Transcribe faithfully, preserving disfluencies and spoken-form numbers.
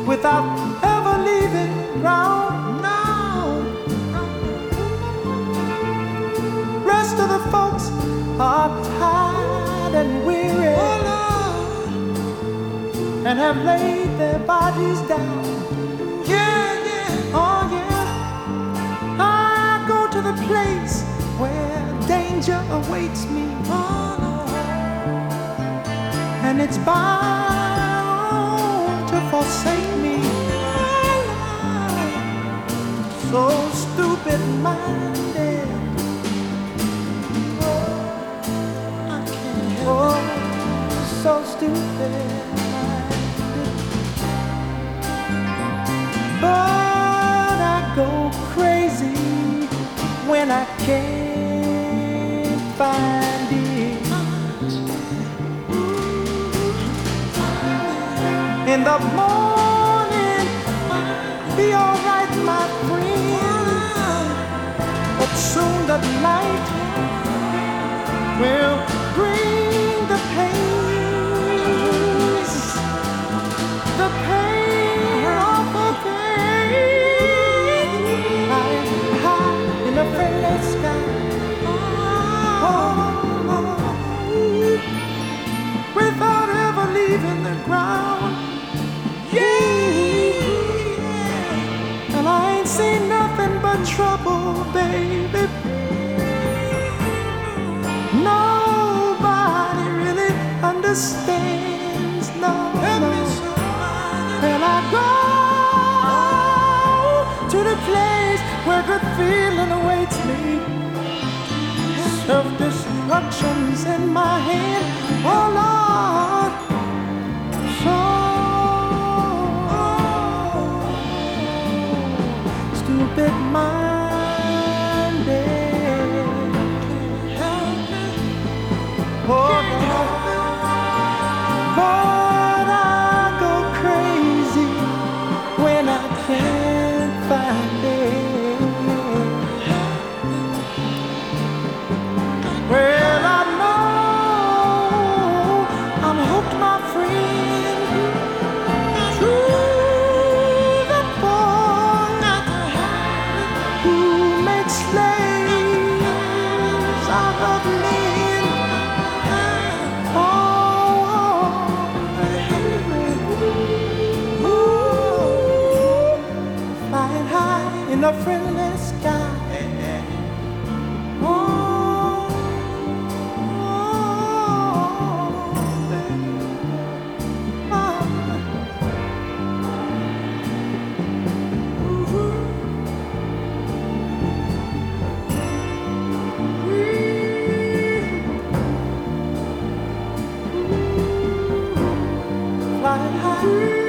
without ever leaving ground. Now, rest of the folks are tired and weary, and have laid their bodies down. Yeah, yeah, oh yeah. I go to the place where danger awaits me, and it's bound to forsake me. So stupid-minded, I can't help it. So stupid-minded, but I go crazy when I can't find it. In the morning, be alright, my friend, but soon the night will bring the pains, the pain of a thing. I'm high in a friendless sky, oh, without ever leaving the ground. Yeah, and I ain't seen nothing but trouble, baby. Nobody really understands, no, no. And I go to the place where good feeling awaits me. Self-destruction's in my hand, oh Lord. So stupid-minded, oh Lord. But I go crazy when I can't find it. Well, I know I'm hooked, my friend, to the boy who makes slaves out of men. Oh, ooh, flying high in a friendless sky. Oh, flying high.